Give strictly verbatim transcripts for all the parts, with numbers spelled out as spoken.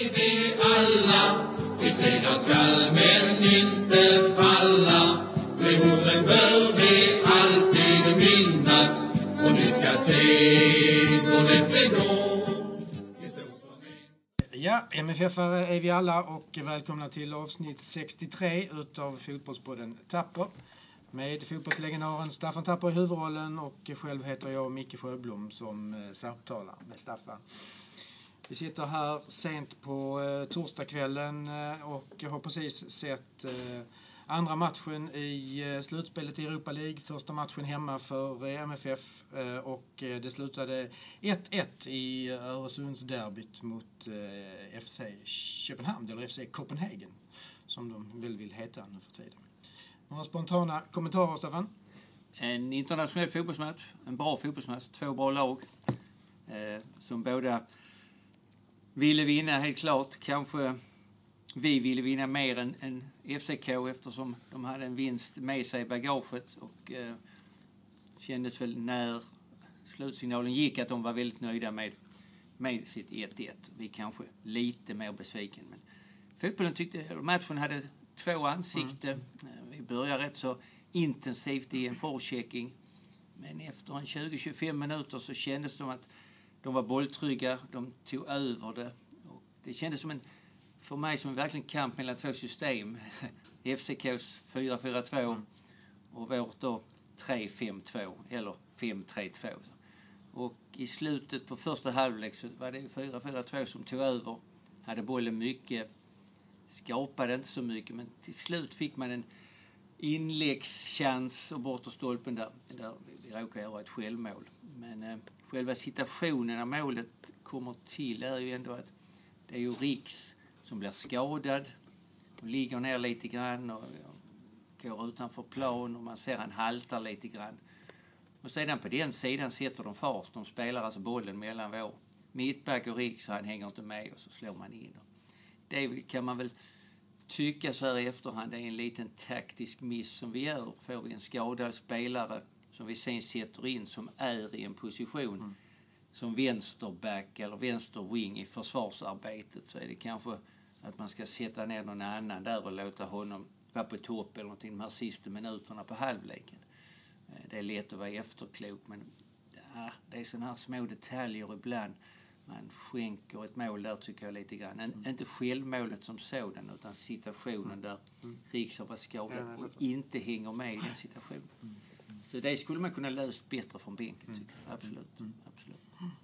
vi alla, vi segrar skall men inte falla. De orden bör vi alltid minnas, och ni ska se hur lätt det går. Ja, M F F-are är vi alla och välkomna till avsnitt sextiotre utav Fotbollspodden Tapper. Med fotbollslegendaren Staffan Tapper i huvudrollen, och själv heter jag Micke Sjöblom som samtalar med Staffan. Vi sitter här sent på eh, torsdagskvällen eh, och har precis sett eh, andra matchen i eh, slutspelet i Europa League. Första matchen hemma för eh, M F F eh, och eh, det slutade ett ett i Öresundsderbyt mot eh, F C Köpenhamn, eller F C Copenhagen som de väl vill heta nu för tiden. Några spontana kommentarer, Staffan? En internationell fotbollsmatch, en bra fotbollsmatch, två bra lag eh, som båda ville vinna helt klart. Kanske vi ville vinna mer än, än F C K eftersom de hade en vinst med sig i bagaget, och eh, kändes väl när slutsignalen gick att de var väldigt nöjda med, med sitt ett ett. Vi kanske lite mer besviken, men fotbollen tyckte matchen hade två ansikten. Mm. Vi började rätt så intensivt i en forechecking, men efter en tjugo till tjugofem minuter så kändes det som att de var bolltrygga, de tog över det. Och det kändes som en, för mig som en verkligen kamp mellan två system. F C K:s fyra fyra två mm. och vårt då tre fem två eller fem tre två. Och i slutet på första halvlek så var det fyra fyra två som tog över. Hade bollen mycket, skapade inte så mycket, men till slut fick man en inläggschans och bortom stolpen där, där vi råkade göra ett självmål. Men eh, själva situationen när målet kommer till är ju ändå att det är ju Riks som blir skadad och ligger ner lite grann och, och går utanför plan, och man ser han haltar lite grann. Och sedan på den sidan sätter de fart. De spelar alltså bollen mellan vår mittback och Riks, så han hänger inte med, och så slår man in. Det kan man väl tycka så här i efterhand, det är en liten taktisk miss som vi gör. Får vi en skadad spelare som vi sen sätter in som är i en position mm. som vänsterback eller vänsterwing i försvarsarbetet, så är det kanske att man ska sätta ner någon annan där och låta honom vara på topp eller någonting de här sista minuterna på halvleken. Det är lätt att vara efterklok, men ja, det är sådana här små detaljer ibland. Man skänker ett mål där, tycker jag, lite grann. En, mm. Inte självmålet som sådan, utan situationen där mm. Riks har varit skadad och inte hänger med i den situationen. Mm. Mm. Så det skulle man kunna lösa bättre från bänken, tycker jag. Absolut. Mm. Absolut.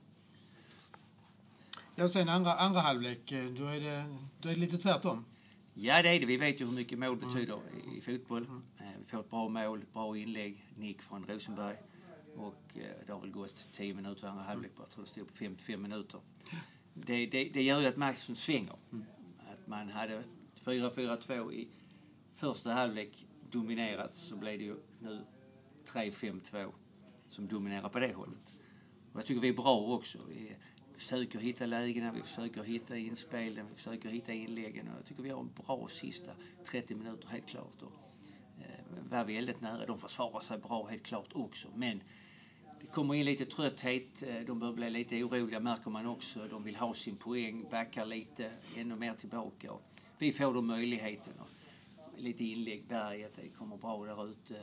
Ja, sen andra, andra halvlek, då är, det, då är det lite tvärtom. Ja, det är det. Vi vet ju hur mycket mål betyder mm. i, i fotboll. Mm. Vi får ett bra mål, bra inlägg, nick från Rosenberg. Och det har väl gått tio minuter andra halvlek, jag tror det stod på femtiofem minuter. Det, det, det gör ju att matchen svänger. Mm. Att man hade fyra fyra två i första halvlek dominerat, så blev det ju nu tre fem två som dominerar på det hållet. Och jag tycker vi är bra också. Vi försöker hitta lägena, vi försöker hitta inspelen, vi försöker hitta inläggen. Och jag tycker vi har en bra sista trettio minuter, helt klart. Och, eh, var väldigt nära. De försvarar sig bra, helt klart också. Men det kommer in lite trötthet, de bör bli lite oroliga, märker man också. De vill ha sin poäng, backar lite, ännu mer tillbaka. Och vi får då möjligheten. Och lite inlägg, Berget, det kommer bra där ute.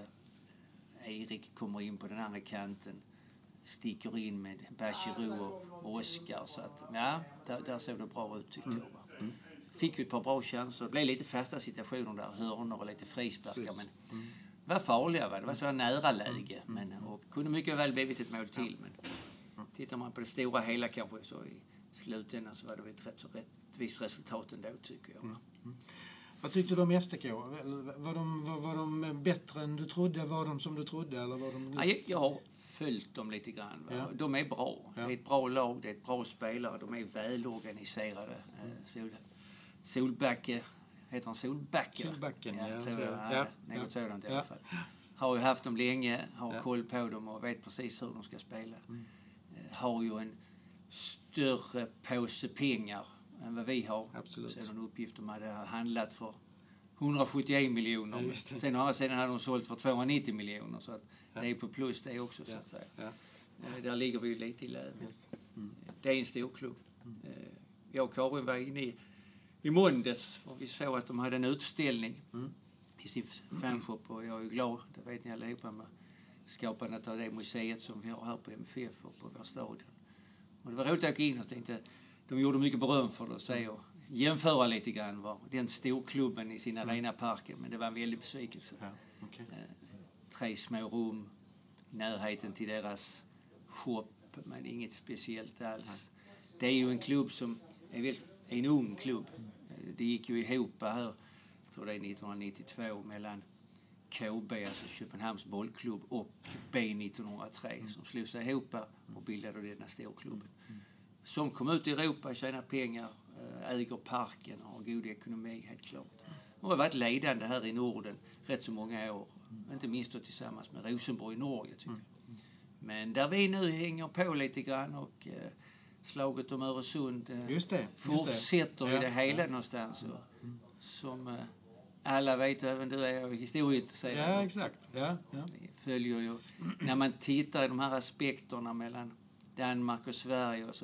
Erik kommer in på den andra kanten, sticker in med Bachirou och Oskar. Så att, ja, där, där såg det bra ut, tycker mm. jag. Mm. Fick ju ett par bra chanser. Det blev lite fasta situationer där, hörnor och lite frisparkar, men mm. var farliga, va? Det var så nära läge, mm. men, och kunde mycket väl blivit ett mål till, men tittar man på det stora hela kanske, så i slutändan så var det ett rätt så rättvist resultat ändå, tycker jag. Mm. Mm. Vad tyckte du om F C K? Var de, var, var de bättre än du trodde? Var de som du trodde? Eller var de... ja, jag, jag har följt dem lite grann. Ja. De är bra. Ja. Det är ett bra lag, det är ett bra spelare, de är välorganiserade. Mm. Sol, Solbacke, heter han Solbacke? Solbacken, ja. ja, tror jag. Ja. Ja. Något sådant i alla fall. Har ju haft dem länge, har ja. koll på dem och vet precis hur de ska spela. Mm. Har ju en större påse pengar än vad vi har. Absolut. Sen en uppgift de hade handlat för hundrasjuttioen miljoner. Ja, sen har sen hade de sålt för tvåhundranittio miljoner, så att ja. det är på plus det också, så att säga. Ja. Ja. Där ligger vi lite i läget. Mm. Det är en stor klubb. Mm. Jag och Karin var inne i i måndags var vi så att de hade en utställning Mm. i sin fanshop och jag är glad, det vet ni allihopa, med skapandet av det museet som vi har här på M F F och på vår stadion. Och det var roligt att gå in och tänkte, de gjorde mycket beröm för det och säga och jämföra lite grann var den storklubben i sin mm. arena parken, men det var en väldig besvikelse. Ja, okay. eh, tre små rum, närheten till deras shop, men inget speciellt alls. Nej. Det är ju en klubb som är väl en ung klubb. Mm. Det gick ju ihop här, jag tror det är nittonhundranittiotvå, mellan K B, alltså Köpenhamns bollklubb, och B nittonhundratre mm. som slog sig ihop och bildade denna storklubben. Mm. Som kom ut i Europa, tjänar pengar, äger parken och har god ekonomi, helt klart. Och har varit ledande här i Norden rätt så många år. Mm. Inte minst då tillsammans med Rosenborg i Norge, tycker mm. jag. Men där vi nu hänger på lite grann och eh, slaget om Öresund eh, just det, fortsätter just det. i det hela ja. någonstans. Och, mm. som eh, alla vet, även du är historieintresserad. Ja, exakt. Ja, ja. Följer ju, när man tittar i de här aspekterna mellan Danmark och Sverige och så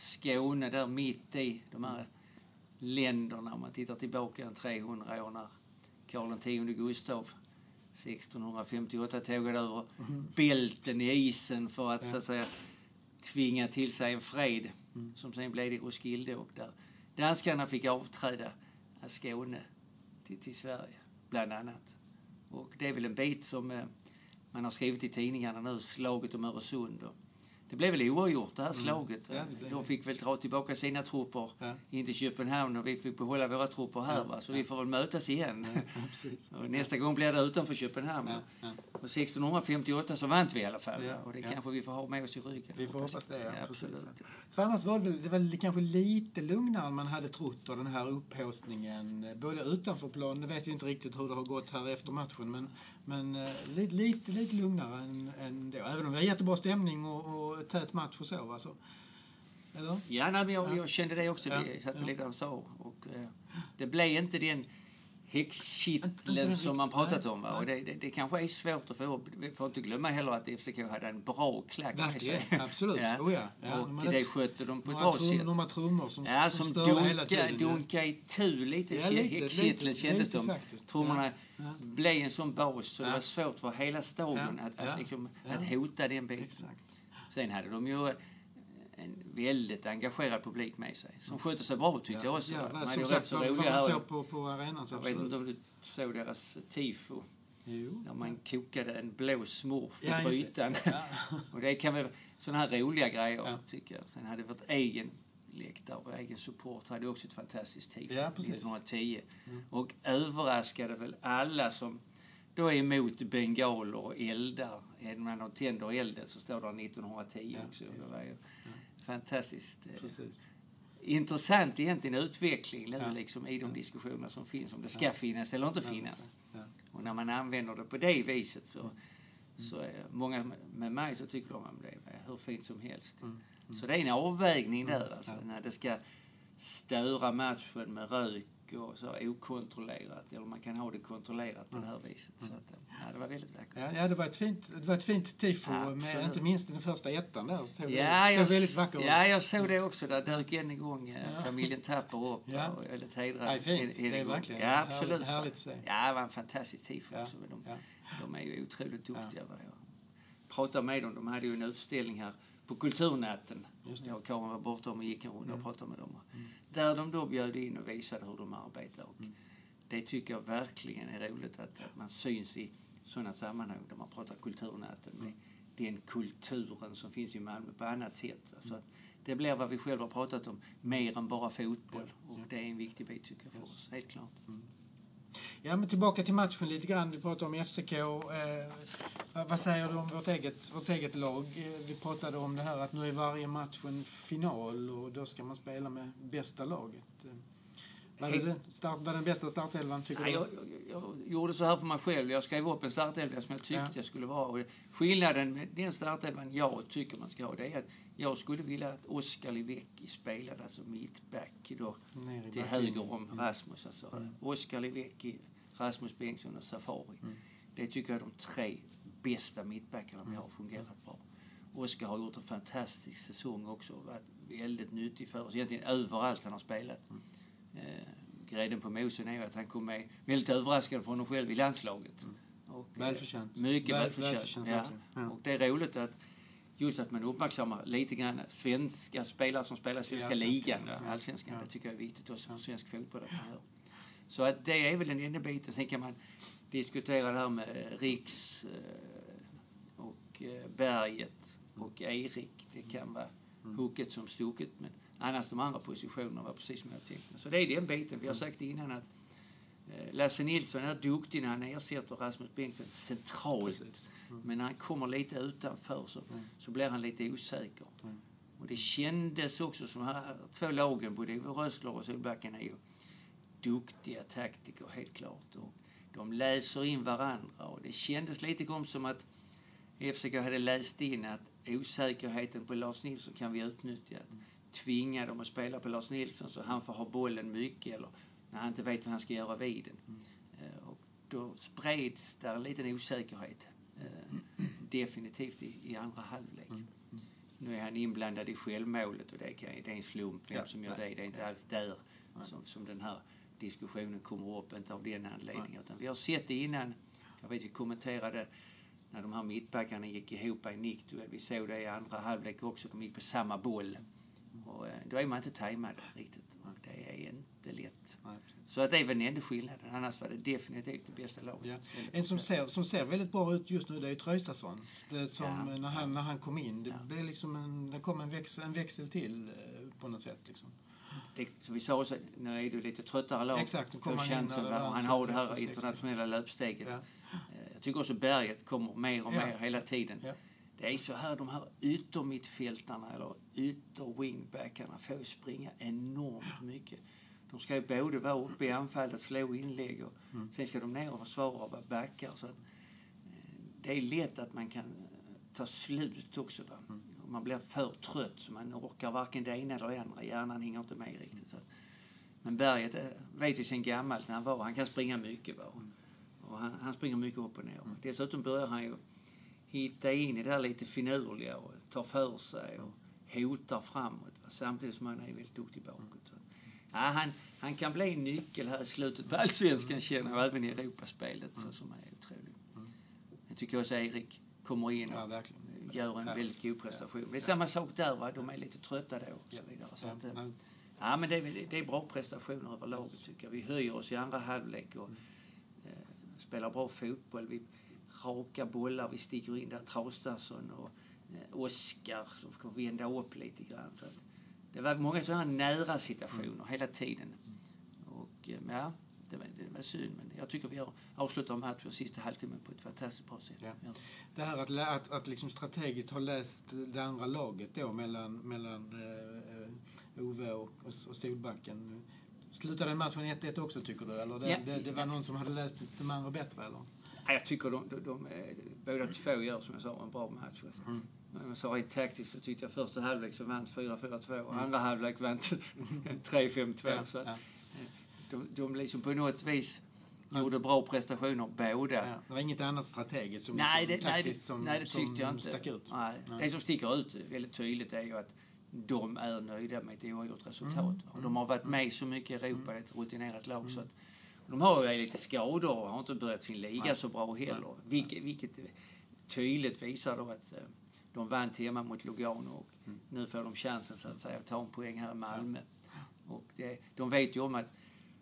Skåne där mitt i de här länderna, om man tittar tillbaka en trehundra år när Karl X Gustav sextonhundrafemtioåtta tågade över mm. bälten i isen för att, ja. så att säga, tvinga till sig en fred mm. som sen blev det Roskilde, och där danskarna fick avträda Skåne till, till Sverige bland annat. Och det är väl en bit som eh, man har skrivit i tidningarna nu, slaget om Öresund. Och det blev väl oavgjort det här slaget. Mm. Ja, de fick väl dra tillbaka sina trupper ja. in till Köpenhamn och vi fick behålla våra trupper här. Ja. Va? Så ja. vi får väl mötas igen. Ja, och nästa gång blir det utanför Köpenhamn. Ja. Ja. Och sextonhundrafemtioåtta så vann vi i alla fall. Ja. Och det ja. kanske vi får ha med oss i ryggen. Vi får hoppas det, ja. Ja, absolut. För annars var det, det var kanske lite lugnare än man hade trott av den här upphåsningen. Både utanför planen, det vet vi inte riktigt hur det har gått här efter matchen. Men, men lite, lite, lite lugnare än, än då. Även om det var jättebra stämning och, och tät match och så, alltså. Eller? Ja, nej, men jag, jag kände det också. Ja. Det satt ja. lite och så. Och, eh, det blev inte den häxkittlen som man pratat om. Va? Och det, det, det kanske är svårt att få. Vi får inte glömma heller att F C K hade en bra klack. Verkligen, absolut. Ja. Oh, ja. Ja, och det skötte de på ett bra trum, sätt. Några trummor som, ja, som, som störde dunka, hela tiden. Dunka i tu lite. Ja, häxkittlen kändes som. Trummorna ja. ja. blev en sån bas så ja. det var svårt för hela stadion ja. att, ja. att, liksom, ja. att hota den biten. Exakt. Sen hade de ju en väldigt engagerad publik med sig. Som skötte sig bra, tyckte ja, jag också. Ja, de hade rätt så roliga här. Så på, på arenan, så jag vet inte om du såg deras tifo. Jo. Där man kokade en blå smurf ja, på ytan. Ja. Och det kan väl sådana här roliga grejer, ja. tycker jag. Sen hade vårt egen läktare och egen support hade också ett fantastiskt tifo. Ja, nittonhundratio. Mm. Och överraskade väl alla som då är emot bengaler och eldar. När man tänder elden så står det nittonhundratio ja, också. Det var ju ja. fantastiskt eh, intressant egentligen utveckling ja. liksom, i de ja. diskussioner som finns. Om det ska ja. finnas eller inte finnas. Ja. Och när man använder det på det viset så, mm. så är många med mig så tycker de om det är hur fint som helst. Mm. Mm. Så det är en avvägning där. Mm. Alltså, ja. när det ska störa matchen med rök och så okontrollerat, eller man kan ha det kontrollerat på mm. det här viset. Så att, ja, det var väldigt vackert. Ja, ja, det var ett fint, det var ett fint tifo, ja, med inte minst den första ettan där. Så ja, det jag, väldigt vackert. Ja, jag såg det också. Där dök en igång ja. familjen Tapper upp ja. och väldigt hedrad. Ja, fint. En, en det är verkligen. Ja, absolut. Härligt, härligt att se. Ja, det var en fantastisk tifo ja. också. De, ja. de är ju otroligt duktiga. Ja. Jag pratade med dem. De hade ju en utställning här på Kulturnatten. Just det. Jag och Karin var borta och gick en runda och pratade med dem. Mm. Där de då bjöd in och visade hur de arbetar. Och mm. det tycker jag verkligen är roligt att, att man syns i sådana sammanhang där man pratar Kulturnatten med den kulturen som finns i Malmö på annat sätt. Så att det blir vad vi själva har pratat om, mer än bara fotboll. Ja. Och det är en viktig bit tycker jag för oss, helt klart. Mm. Ja, men tillbaka till matchen lite grann. Vi pratade om F C K. Eh, vad säger du om vårt eget, vårt eget lag? Eh, vi pratade om det här att nu är varje match en final och då ska man spela med bästa laget. Eh, var, det start, var den bästa startelvan tycker Nej, du? Jag, jag, jag gjorde så här för mig själv. Jag skrev upp en startelva som jag tyckte ja. jag skulle vara. Och skillnaden med den startelvan jag tycker man ska ha, det är att jag skulle vilja att Oskar Livecki spelade alltså mittback då till höger om mm. Rasmus. Alltså. Mm. Oskar Livecki, Rasmus Bengtsson och Safari. Mm. Det tycker jag är de tre bästa mittbackarna vi har fungerat bra. Oskar har gjort en fantastisk säsong också och varit väldigt nyttig för oss. Egentligen överallt han har spelat. Mm. Eh, grädden på mosen är att han kom med väldigt överraskande från honom själv i landslaget. Mm. Och, välförtjänt. Mycket Väl, välförtjänt. välförtjänt Ja. ja. Och det är roligt att just att man uppmärksammar lite grann svenska spelare som spelar i svenska ligan, ja. allsvenskan. Ja. Det tycker jag är viktigt också för svensk fotboll att man gör. Så att det är väl den enda biten. Sen kan man diskutera det här med Riks och Berget och Erik. Det kan vara hooket som stucket, men annars de andra positionerna var precis som jag tänkte. Så det är den biten. Vi har sagt innan att Lasse Nilsson är duktig när han ersätter Rasmus Bengtsson centralt. Mm. Men när han kommer lite utanför så, mm. så blir han lite osäker. Mm. Och det kändes också som här två lagen, både Rössler och Solbacken, är ju duktiga taktiker helt klart. Och de läser in varandra och det kändes lite grann som att F C K hade läst in att osäkerheten på Lars Nilsson kan vi utnyttja. Mm. Tvinga dem att spela på Lars Nilsson så han får ha bollen mycket eller när han inte vet vad han ska göra vid den. Mm. Och då spreds där en liten osäkerhet. Mm. Definitivt i, i andra halvlek. Mm. Mm. Nu är han inblandad i självmålet och det, kan, det är en slump vem ja, som gör det. Det är inte alls där som, som den här diskussionen kommer upp, inte av den anledningen. Utan vi har sett det innan. Jag vet vi kommenterade när de här mittbackarna gick ihop i nickduell. Vi såg det i andra halvlek också. De gick på samma boll. Och då är man inte tajmad riktigt. Det är inte lätt. Nej, så att det är väl en enda skillnad. Annars var det definitivt det bästa laget. Ja. En som ser, som ser väldigt bra ut just nu, det är Traustason. Det som ja. när, han, när han kom in. Det, ja. blev liksom en, det kom en växel, en växel till på något sätt. Liksom. Det, som vi sa också, nu är du lite tröttare lag. Exakt, då kommer han chansen, in. Han har det här internationella löpsteget. Ja. Jag tycker också Berget kommer mer och ja. mer hela tiden. Ja. Det är så här, de här yttermittfältarna eller ytter-wingbackarna får springa enormt mycket. De ska ju både vara uppe i anfallet, slå inlägg och mm. sen ska de ner och försvara och vara backar. Så att, det är lätt att man kan ta slut också. Va? Mm. Man blir för trött så man orkar varken det ena eller det andra. Hjärnan hänger inte med riktigt. Så att, men Berget vet vi sen gammalt när han var. Han kan springa mycket. Va? Mm. Och han, han springer mycket upp och ner. Mm. Dessutom börjar han ju hitta in i det här lite finurliga och tar för sig och hotar framåt. Va? Samtidigt som han är väldigt duktig bakåt. Ja, han, han kan bli en nyckel här i slutet på allsvenskan känner och även i Europaspelet mm. så som är otroligt. Mm. Jag tycker också Erik kommer in och ja, gör en ja. väldigt god prestation. Det är samma sak där, va? De är lite trötta då och så vidare. Så att, ja. ja, men det är, det är bra prestationer över laget tycker jag. Vi höjer oss i andra halvlek och eh, spelar bra fotboll. Vi raka bollar, vi sticker in där Traustason och eh, Oskar som får vända upp lite grann. Så att, det var många sådana nära situationer mm. hela tiden. Och ja, det var, det var synd. Men jag tycker vi har avslutat matchen sista halvtimmen på ett fantastiskt bra sätt. Ja. Ja. Det här att, att, att liksom strategiskt ha läst det andra laget då mellan, mellan uh, Ove och, och Solbacken. Slutade matchen ett ett också tycker du? Eller det, ja. det, det var någon som hade läst de andra bättre eller? Ja, jag tycker de, de, de, de båda två gör som jag sa en bra match. Mm. Men så rent taktiskt så tyckte jag första halvlek så vann fyra fyra två och mm. andra halvlek vann tre fem två. Ja, så att, ja. de, de liksom på något vis ja. gjorde bra prestationer båda. Ja, det var inget annat strategiskt som, nej, det, som, nej, det, som, nej, det tyckte jag inte. Stack ut. Nej. Nej. Det som sticker ut väldigt tydligt är ju att de är nöjda med ett oavgjort resultat. Mm. Och de har varit med så mycket i Europa, ett rutinerat lag. Mm. Så att, de har ju lite skador och har inte börjat sin liga nej. så bra heller. Nej. Vilket, vilket tydligt visar då att de vann hemma mot Lugano och mm. nu får de chansen så att säga att ta en poäng här i Malmö. Ja. Och det, de vet ju om att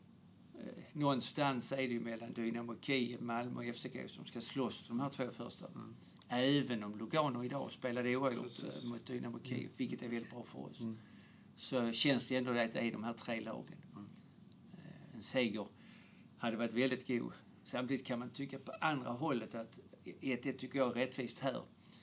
eh, någonstans är det ju mellan Dynamo Kiev, Malmö och F C K som ska slåss de här två första. Mm. Även om Lugano idag spelade oavgjort eh, mot Dynamo Kiev, mm. vilket är väldigt bra för oss. Mm. Så känns det ändå att det är de här tre lagen. Mm. Eh, en seger hade varit väldigt god. Samtidigt kan man tycka på andra hållet att ett ett tycker jag är rättvist här.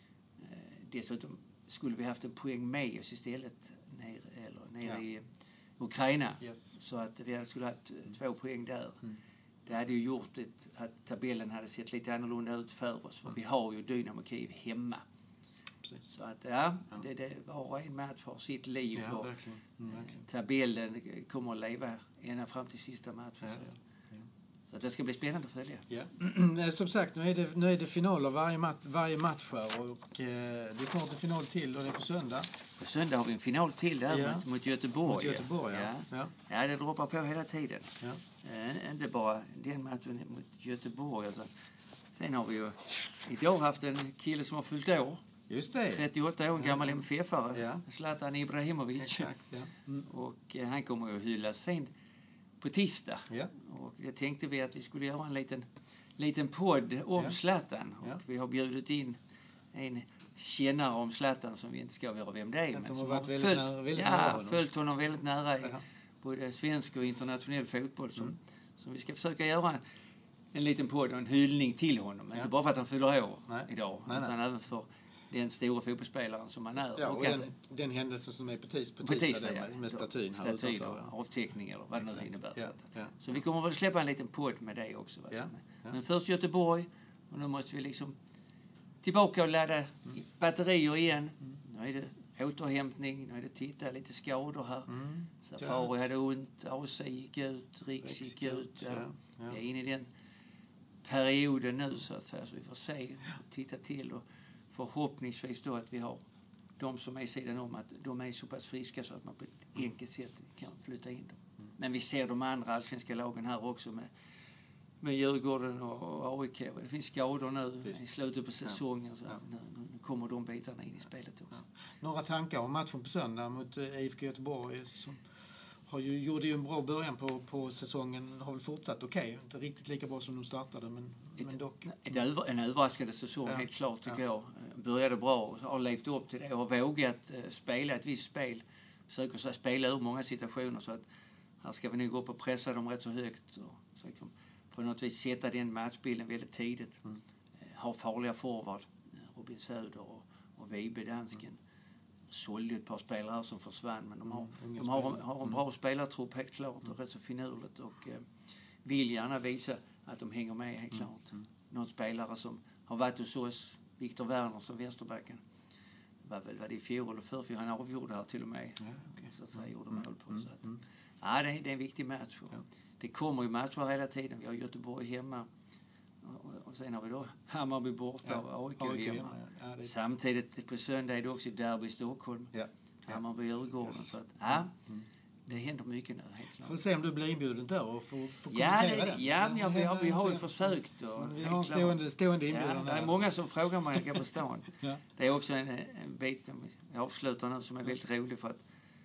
Dessutom skulle vi haft en poäng med oss istället ner, eller ner ja. i Ukraina. Yes. Så att vi skulle haft mm. två poäng där. Mm. Det hade ju gjort ett, att tabellen hade sett lite annorlunda ut för oss. För mm. vi har ju Dynamo Kiev hemma. Precis. Så att ja, ja. Det, det var en match för sitt liv. Ja, och mm, tabellen kommer att leva ända fram till sista matchen. Ja, ja. Ja. Så att det ska bli spännande att följa. Ja. Som sagt, nu är det, nu är det finaler varje, mat, varje match här och eh, det är snart en final till och det är på söndag. På söndag har vi en final till där ja. mot, mot Göteborg. Mot Göteborg, ja. Ja. Ja. Ja, det droppar på hela tiden. Ja. Eh, inte bara den matchen mot Göteborg. Alltså. Sen har vi ju idag haft en kille som har fyllt år. Just det. trettioåtta år, gammal M F F-are. Ja. Zlatan Ibrahimovic. Exakt, ja. Mm. Och eh, han kommer ju att hyllas sen på tisdag. Ja. Och det tänkte vi att vi skulle göra en liten, liten podd om ja. Zlatan. Och ja. vi har bjudit in en kännare om Zlatan som vi inte ska vara vem det är. Men som som har varit väldigt följt, nära, väldigt ja, nära honom. följt honom väldigt nära i ja. både svensk och internationell fotboll. Som, mm. som vi ska försöka göra en, en liten podd och en hyllning till honom. Ja. Inte bara för att han fyller år nej. idag, nej, utan nej. även för den stora fotbollsspelaren som han är. Ja, och, och den, den, den händelsen som är på, tis, på, på tisdag, tisdag med, ja. med statyn här statyn utanför. Ja. Avteckning eller vad det nu innebär. Ja, så, ja. så vi kommer väl släppa en liten podd med det också. Ja, ja. Men först Göteborg och nu måste vi liksom tillbaka och ladda mm. batterier igen. Mm. Nu är det återhämtning, nu är det titta lite skador här. Mm. Safari hade ont, A C gick ut, Riks gick ut. Ja. Ja. Ja. Jag är inne i den perioden nu så att säga, så vi får se och titta till och förhoppningsvis då att vi har de som är i sidan om att de är så pass friska så att man på ett enkelt sätt kan flytta in dem. Mm. Men vi ser de andra allsvenska lagen här också med, med Djurgården och A I K. Det finns skador nu Visst. i slutet på säsongen. Ja. Så ja. nu, nu kommer de bitarna in i spelet också. Ja. Några tankar om matchen på söndag mot I F K Göteborg som har ju, gjorde ju en bra början på, på säsongen. Har väl fortsatt okej. Okay. Inte riktigt lika bra som de startade, men, ett, men dock. Ett över, en överraskande säsong, ja. helt klart tycker ja. jag. Började bra och har levt upp till det och har vågat uh, spela ett visst spel. Försöker så spela ur många situationer så att här ska vi nu gå upp och pressa dem rätt så högt. Och så kan på något vis sätta den matchbilden väldigt tidigt. Mm. Uh, har farliga forward, uh, Robin Söder och, och Vibe dansken. Mm. Sålde ett par spelare som försvann, men de har, mm, de har, en, har en bra mm. spelartrupp helt klart och mm. rätt så finurligt och eh, vill gärna visa att de hänger med helt mm. klart. Mm. Någon spelare som har varit hos oss, Viktor Werner som vänsterbacken, var väl var det i fjol eller förrfjol, han avgjorde här till och med. Ja, okay. Så att han gjorde mm. mål på. Mm. Så att, mm. ja, det är, det är en viktig match. Ja. Det kommer ju matcher hela tiden. Vi har Göteborg hemma. Och, och sen har vi då Hammarby borta ja. och A I K hemma. Ja. Ja, det... Samtidigt på söndag är det också derby i Stockholm. Ja. Hammarby Djurgården. Yes. Så att, ja, mm. det händer mycket nu. Helt klart. Får se om du blir inbjuden där och får, får ja, kommentera det. det. Ja, men ja, vi, har, vi har ju försökt. Och, vi har en stående, stående inbjudan. Ja, det är många som frågar mig att jag på stan. ja. Det är också en, en bit som jag avslutar nu som är väldigt rolig för att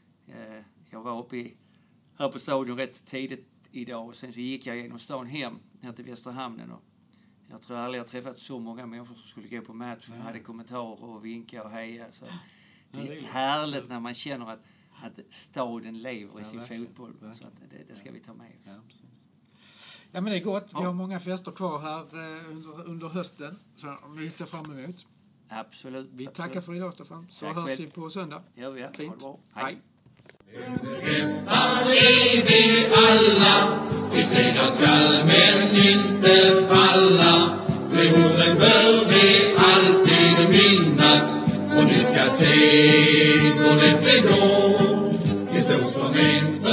eh, jag var uppe i, här på stadion rätt tidigt idag och sen så gick jag genom stan hem här till Västerhamnen och jag tror aldrig jag träffat så många människor som skulle gå på match och hade kommentarer och vinka och heja. Så det är härligt när man känner att, att staden lever i sin ja, fotboll. Så att det, det ska vi ta med oss. Ja, ja, men det är gott. Vi har många fester kvar här under, under hösten. Så vi ser fram emot. Absolut. Vi tackar absolut. för idag, Stefan. Så Tack hörs väl. vi på söndag. Ja, vi Fint. Hej. Hej. Här är vi alla, vi segrar skall men inte falla. Med orden bör vi alltid minnas, och ni ska se hur det går. Vi står som en